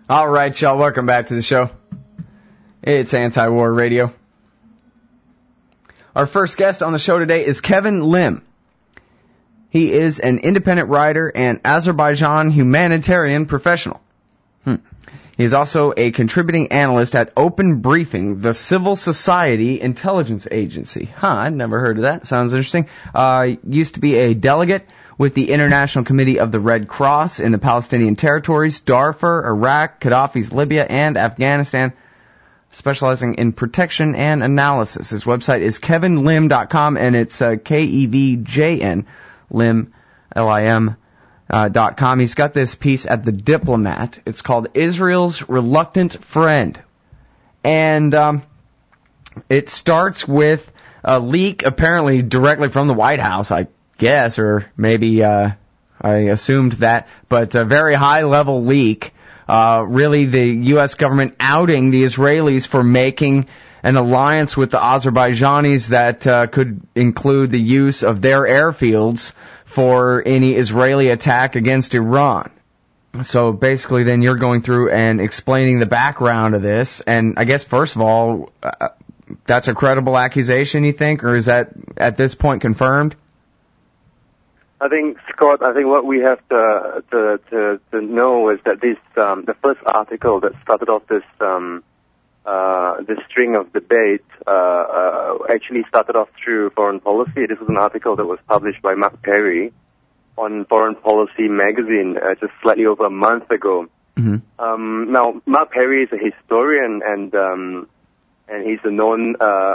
All right, y'all, welcome back to the show. It's Anti-War Radio. Our first guest on the show today is Kevin Lim. He is an independent writer and Azerbaijan humanitarian professional. He is also a contributing analyst at Open Briefing, the civil society intelligence agency. I'd never heard of that. Sounds interesting. Used to be a delegate with the International Committee of the Red Cross in the Palestinian territories, Darfur, Iraq, Gaddafi's Libya, and Afghanistan, specializing in protection and analysis. His website is kevinlim.com, and it's Kevjn, Lim, Lim, .com. He's got this piece at The Diplomat. It's called Israel's Reluctant Friend. And it starts with a leak, apparently directly from the White House, I guess, or maybe I assumed that, but a very high-level leak. Really the U.S. government outing the Israelis for making an alliance with the Azerbaijanis that could include the use of their airfields for any Israeli attack against Iran. So basically then you're going through and explaining the background of this, and I guess first of all, that's a credible accusation, you think, or is that at this point confirmed? I think, Scott, what we have to know is that this the first article that started off this string of debate actually started off through Foreign Policy. This was an article that was published by Mark Perry on Foreign Policy magazine just slightly over a month ago. Mm-hmm. Now, Mark Perry is a historian, and he's a known.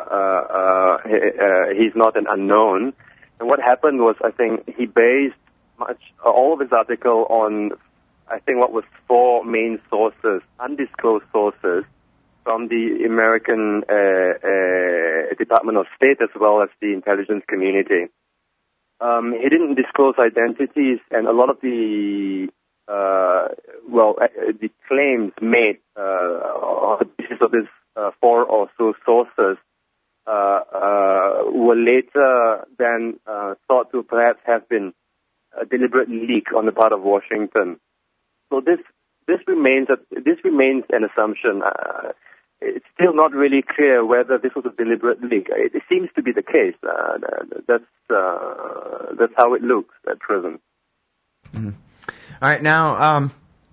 He's not an unknown. And what happened was, I think, he based all of his article on, I think, what was 4 main sources, undisclosed sources, from the American Department of State as well as the intelligence community. He didn't disclose identities, and a lot of the claims made on the basis of this 4 or so sources were later then thought to perhaps have been a deliberate leak on the part of Washington. So this remains an assumption. It's still not really clear whether this was a deliberate leak. It seems to be the case. That's how it looks at present. Mm-hmm. All right, now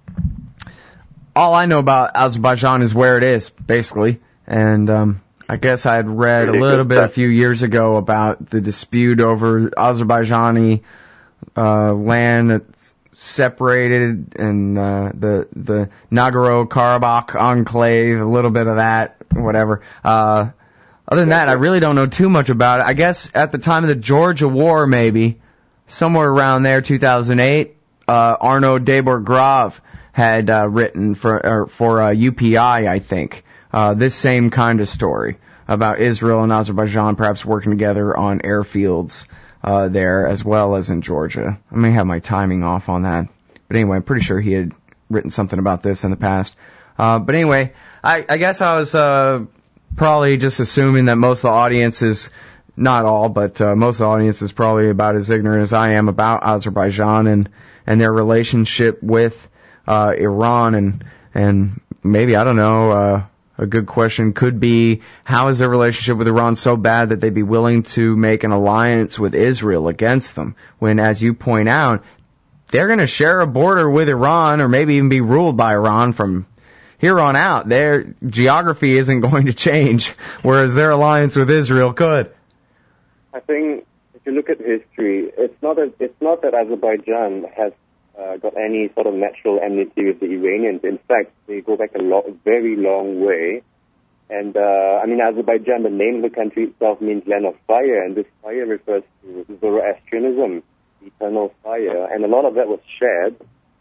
all I know about Azerbaijan is where it is, basically, and I guess I had read a little bit a few years ago about the dispute over Azerbaijani land that's separated, and the Nagorno-Karabakh enclave, a little bit of that, whatever. Other than that, I really don't know too much about it. I guess at the time of the Georgia War, maybe, somewhere around there, 2008, Arno Deborah-Grave had written for UPI, I think, this same kind of story about Israel and Azerbaijan perhaps working together on airfields there as well as in Georgia. I may have my timing off on that. But anyway, I'm pretty sure he had written something about this in the past. But anyway, I guess I was probably just assuming that most of the audience is, not all, but most of the audience is probably about as ignorant as I am about Azerbaijan and their relationship with Iran, and maybe, I don't know, a good question could be, how is their relationship with Iran so bad that they'd be willing to make an alliance with Israel against them, when, as you point out, they're going to share a border with Iran, or maybe even be ruled by Iran from here on out. Their geography isn't going to change, whereas their alliance with Israel could. I think if you look at history, it's not that Azerbaijan has got any sort of natural enmity with the Iranians. In fact, they go back a very long way. And Azerbaijan, the name of the country itself means land of fire, and this fire refers to Zoroastrianism, eternal fire. And a lot of that was shared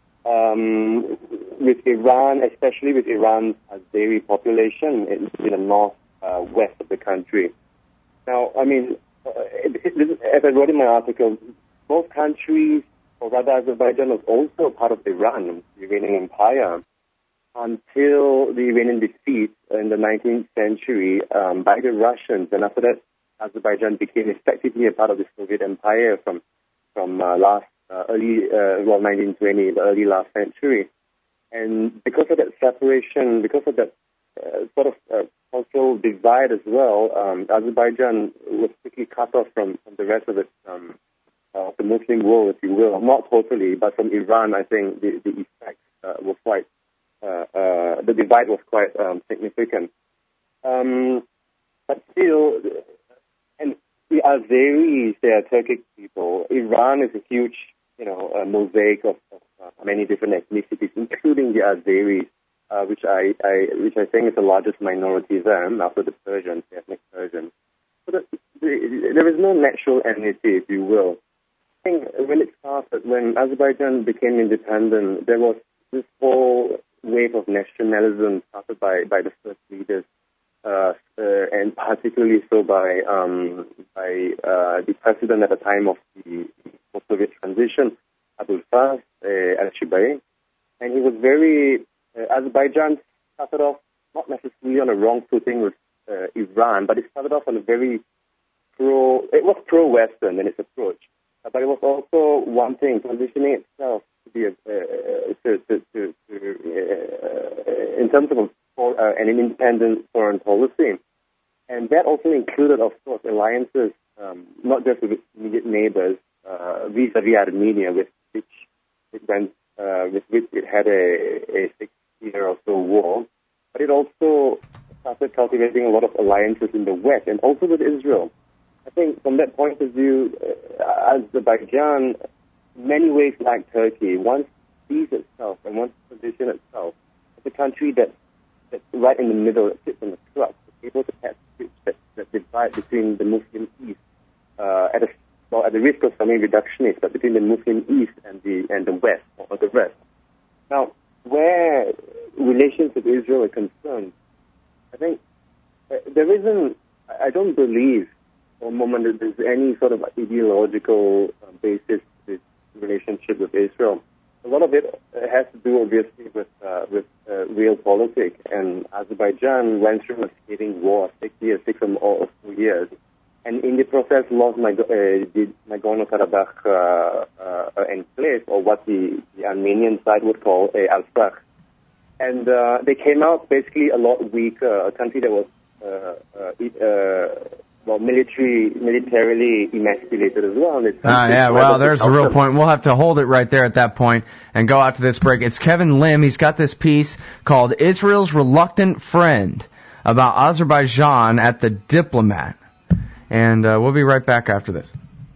with Iran, especially with Iran's Azeri population in the north-west of the country. Now, as I wrote in my article, both countries, or rather Azerbaijan, was also part of Iran, the Iranian Empire, until the Iranian defeat in the 19th century by the Russians. And after that, Azerbaijan became effectively a part of the Soviet Empire from 1920, the early last century. And because of that separation, because of that sort of cultural divide as well, Azerbaijan was quickly cut off from the rest of the Muslim world, if you will. Not totally, but from Iran, I think the effects were quite, the divide was quite significant. But still, and the Azeris, they are Turkic people. Iran is a huge, a mosaic of many different ethnicities, including the Azeris, which I think is the largest minority there after the Persians, the ethnic Persians. So there is no natural enmity, if you will. I think when Azerbaijan became independent, there was this whole wave of nationalism started by the first leaders, and particularly so by the president at the time of the Soviet transition, Abulfaz al-Shibai, and he was very. Azerbaijan started off not necessarily on a wrong footing with Iran, but it started off on a very pro-Western in its approach. But it was also one thing, positioning itself to be in terms of an independent foreign policy. And that also included, of course, alliances, not just with its immediate neighbors, vis-a-vis Armenia, with which it had a 6-year or so war. But it also started cultivating a lot of alliances in the West, and also with Israel. I think from that point of view, Azerbaijan, in many ways like Turkey, wants to seize itself and wants to position itself as a country that's right in the middle, that sits on the crux, able to catch that divide between the Muslim East, at the risk of sounding reductionist, but between the Muslim East and the West, or the rest. Now, where relations with Israel are concerned, I think I don't believe for a moment that there's any sort of ideological basis to this relationship with Israel. A lot of it has to do, obviously, with real politics. And Azerbaijan went through a scathing war, 6 or 2 years, and in the process lost Nagorno-Karabakh enclave, or what the Armenian side would call Artsakh. And they came out basically a lot weaker, a country that was militarily emasculated as well. There's a real point. We'll have to hold it right there at that point and go out to this break. It's Kevin Lim. He's got this piece called Israel's Reluctant Friend about Azerbaijan at the Diplomat. And we'll be right back after this.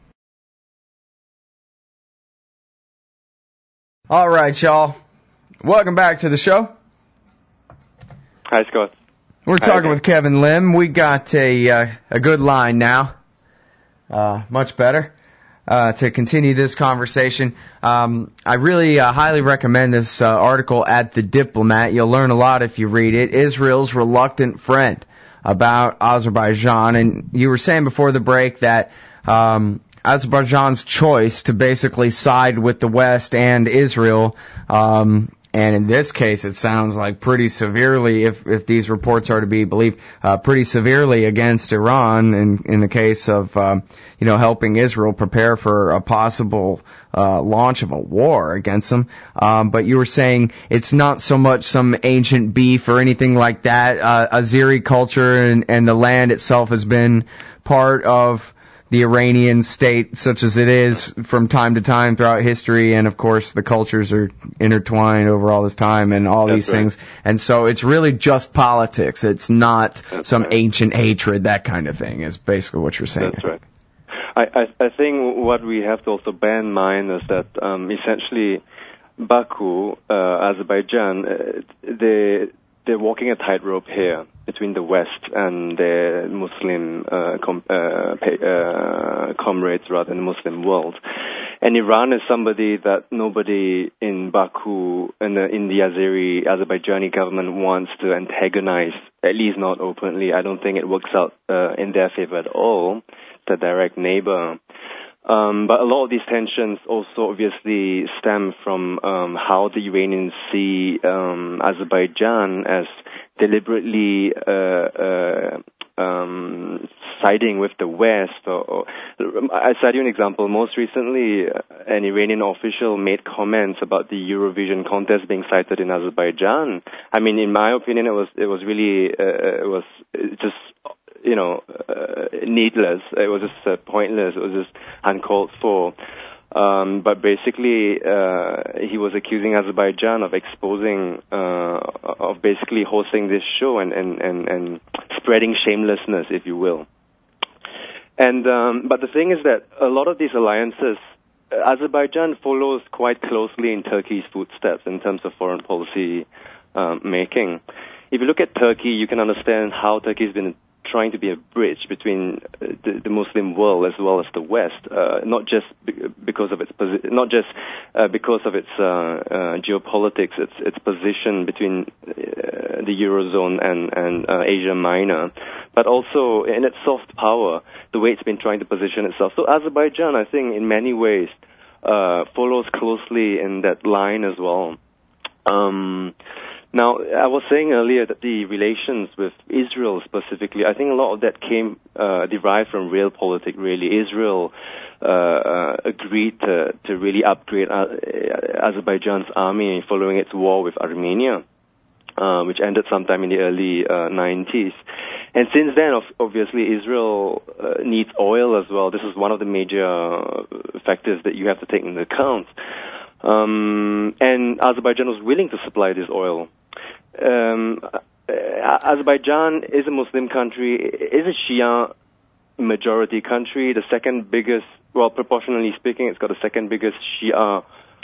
All right, y'all. Welcome back to the show. Hi, Scott. We're talking with Kevin Lim. We got a good line now, much better, to continue this conversation. I really highly recommend this article at The Diplomat. You'll learn a lot if you read it. Israel's Reluctant Friend, about Azerbaijan. And you were saying before the break that Azerbaijan's choice to basically side with the West and Israel, and in this case, it sounds like pretty severely, if these reports are to be believed, pretty severely against Iran in the case of, helping Israel prepare for a possible launch of a war against them. But you were saying it's not so much some ancient beef or anything like that. Azeri culture and the land itself has been part of the Iranian state, such as it is from time to time throughout history, and of course the cultures are intertwined over all this time and all these things. And so it's really just politics. It's not some ancient hatred, that kind of thing, is basically what you're saying. That's right. I think what we have to also bear in mind is that essentially Baku, Azerbaijan, they're walking a tightrope here between the West and the Muslim comrades, rather, in the Muslim world. And Iran is somebody that nobody in Baku and in the Azerbaijani government wants to antagonize, at least not openly. I don't think it works out in their favor at all, the direct neighbor. But a lot of these tensions also obviously stem from how the Iranians see Azerbaijan as deliberately siding with the West. Or I cite you an example. Most recently, an Iranian official made comments about the Eurovision contest being cited in Azerbaijan. I mean, in my opinion, it was really just needless. It was just pointless. It was just uncalled for. But basically, he was accusing Azerbaijan of exposing, of basically hosting this show and spreading shamelessness, if you will. And but the thing is that a lot of these alliances, Azerbaijan follows quite closely in Turkey's footsteps in terms of foreign policy making. If you look at Turkey, you can understand how Turkey's been trying to be a bridge between the Muslim world as well as the West, not just because of its geopolitics, its position between the Eurozone and Asia Minor, but also in its soft power, the way it's been trying to position itself. So Azerbaijan, I think, in many ways, follows closely in that line as well. Now, I was saying earlier that the relations with Israel specifically, I think a lot of that derived from realpolitik, really. Israel agreed to really upgrade Azerbaijan's army following its war with Armenia, which ended sometime in the early 90s. And since then, obviously, Israel needs oil as well. This is one of the major factors that you have to take into account. And Azerbaijan was willing to supply this oil. Azerbaijan is a Muslim country, is a Shia majority country, the second biggest, well, proportionally speaking, it's got the second biggest Shia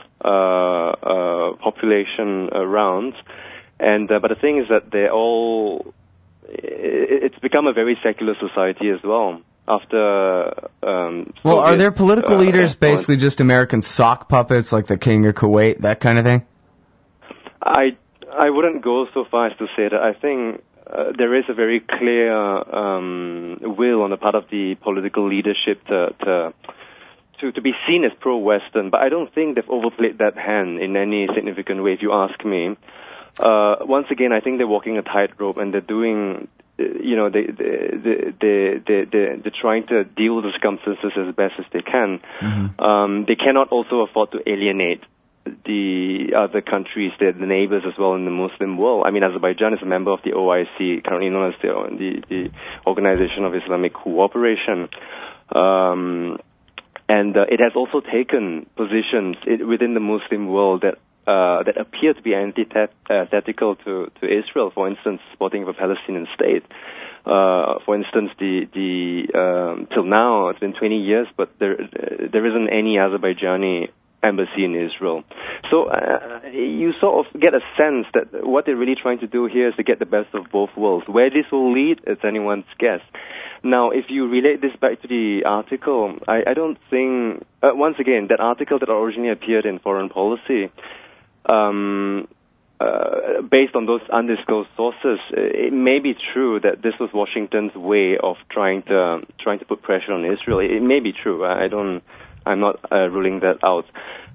population around. And but the thing is that it's become a very secular society as well. After well, are their political leaders basically just American sock puppets, like the King of Kuwait, that kind of thing? I wouldn't go so far as to say that. I think there is a very clear will on the part of the political leadership to be seen as pro-Western, but I don't think they've overplayed that hand in any significant way, if you ask me. Once again, I think they're walking a tightrope, and they're doing. They're trying to deal with the circumstances as best as they can. Mm-hmm. They cannot also afford to alienate the other countries, the neighbors as well in the Muslim world. I mean, Azerbaijan is a member of the OIC, currently known as the Organization of Islamic Cooperation. And it has also taken positions within the Muslim world that appear to be antithetical to Israel, for instance, supporting the Palestinian state. For instance, till now, it's been 20 years, but there isn't any Azerbaijani embassy in Israel. So you sort of get a sense that what they're really trying to do here is to get the best of both worlds. Where this will lead, it's anyone's guess. Now, if you relate this back to the article, I don't think, once again, that article that originally appeared in Foreign Policy, based on those undisclosed sources, it may be true that this was Washington's way of trying to put pressure on Israel. It may be true. I'm not ruling that out.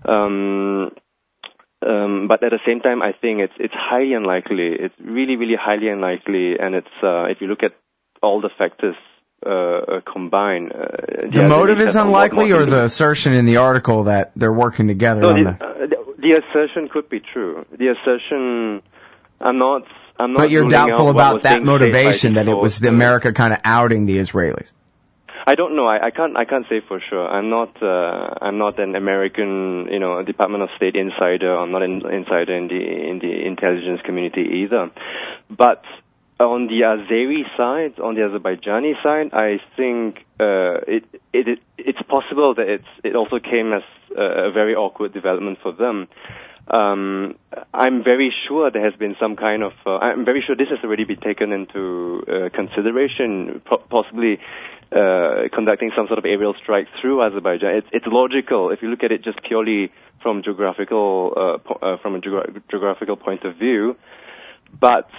But at the same time, I think it's highly unlikely. It's really, really highly unlikely. And it's if you look at all the factors combined, the motive is unlikely, or the assertion in the article that they're working together on the assertion could be true. The assertion, I'm not. But you're doubtful about that motivation, that it was the America kind of outing the Israelis. I don't know. I can't say for sure. I'm not an American, Department of State insider. I'm not an insider in the intelligence community either. But on the Azeri side, on the Azerbaijani side, I think it's possible that it also came as a very awkward development for them. I'm very sure there has been some kind of. I'm very sure this has already been taken into consideration, possibly conducting some sort of aerial strike through Azerbaijan. It's logical if you look at it just purely from a geographical point of view. But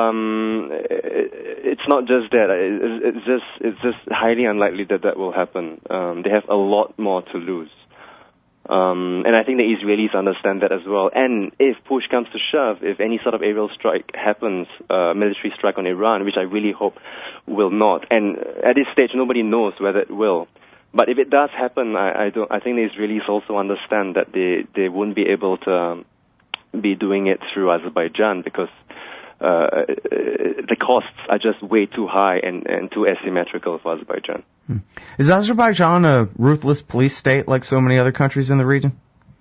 it's not just that. It's just highly unlikely that will happen. They have a lot more to lose. And I think the Israelis understand that as well. And if push comes to shove, if any sort of aerial strike happens, military strike on Iran, which I really hope will not, and at this stage nobody knows whether it will. But if it does happen, I think the Israelis also understand that they won't be able to be doing it through Azerbaijan because the costs are just way too high and too asymmetrical for Azerbaijan. Is Azerbaijan a ruthless police state like so many other countries in the region?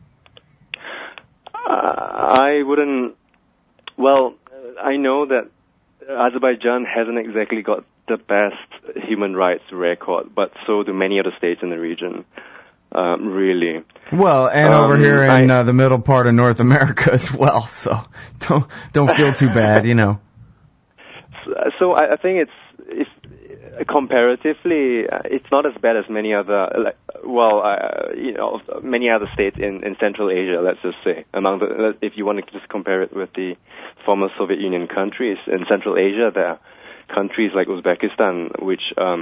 I wouldn't. Well, I know that Azerbaijan hasn't exactly got the best human rights record, but so do many other states in the region. Really. Well, and over here in the middle part of North America as well, so don't feel too bad, you know. So I think it's comparatively it's not as bad as many other many other states in Central Asia. Let's just say if you want to just compare it with the former Soviet Union countries in Central Asia, there are countries like Uzbekistan, which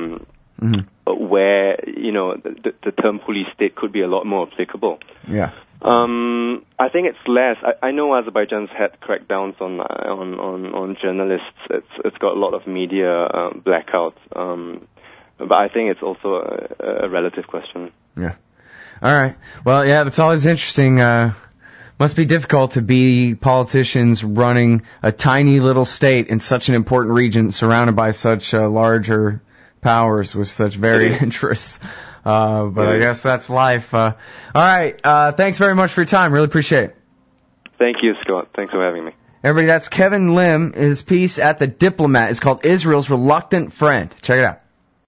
where the term police state could be a lot more applicable. Yeah. I think it's less. I know Azerbaijan's had crackdowns on journalists. It's got a lot of media blackouts. But I think it's also a relative question. Yeah. All right. Well, yeah, it's always interesting. Must be difficult to be politicians running a tiny little state in such an important region, surrounded by such larger powers with such varied interests. But I guess that's life. All right. Thanks very much for your time. Really appreciate it. Thank you, Scott. Thanks for having me. Everybody, that's Kevin Lim. His piece at The Diplomat is called Israel's Reluctant Friend. Check it out.